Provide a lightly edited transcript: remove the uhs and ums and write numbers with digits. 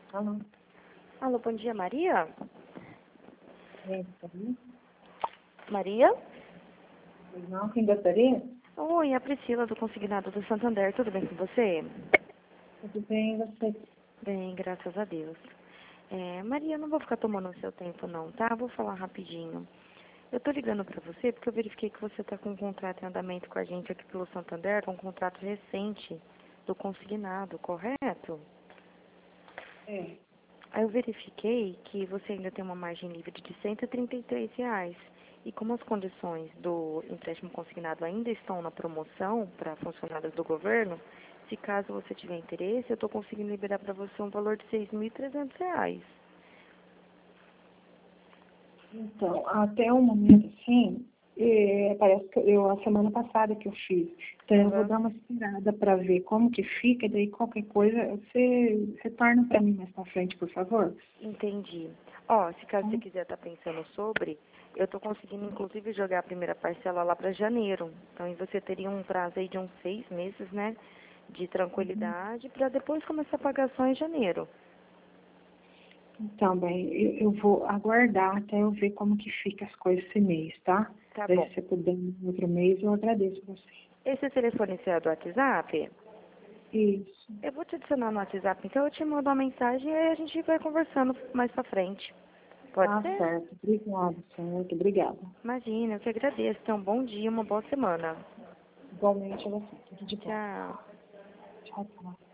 Alô? Alô, bom dia, Maria? Gostaria? Maria? Pois não, quem gostaria? Oi, é a Priscila do Consignado do Santander, tudo bem com você? Tudo bem, você? Bem, graças a Deus. Maria, eu não vou ficar tomando o seu tempo não, tá? Vou falar rapidinho. Eu tô ligando pra você porque eu verifiquei que você tá com um contrato em andamento com a gente aqui pelo Santander, um contrato recente do Consignado, correto? É. Aí eu verifiquei que você ainda tem uma margem livre de R$ 133. E como as condições do empréstimo consignado ainda estão na promoção para funcionários do governo, se caso você tiver interesse, eu estou conseguindo liberar para você um valor de R$ 6.300. Então, até o momento, sim, parece que a semana passada que eu fiz. Então, eu vou Aham. dar uma esperada para ver como que fica, daí qualquer coisa, você retorna para mim mais para frente, por favor. Entendi. Ó, se caso você Tá? quiser estar pensando sobre, eu estou conseguindo inclusive jogar a primeira parcela lá para janeiro. Então, aí você teria um prazo aí de uns 6 meses, né? De Uhum. tranquilidade para depois começar a pagar só em janeiro. Então, bem, eu vou aguardar até eu ver como que fica as coisas esse mês, tá? Tá Daí, bom. se você puder no outro mês, eu agradeço você. Esse telefone seu é do WhatsApp? Isso. Eu vou te adicionar no WhatsApp, então eu te mando uma mensagem e aí a gente vai conversando mais pra frente. Pode Tá ser? certo. Obrigada, certo. Obrigada. Imagina, eu que agradeço. Tenha um bom dia, uma boa semana. Igualmente a você. Tudo de bom. Tchau. Tchau, tchau.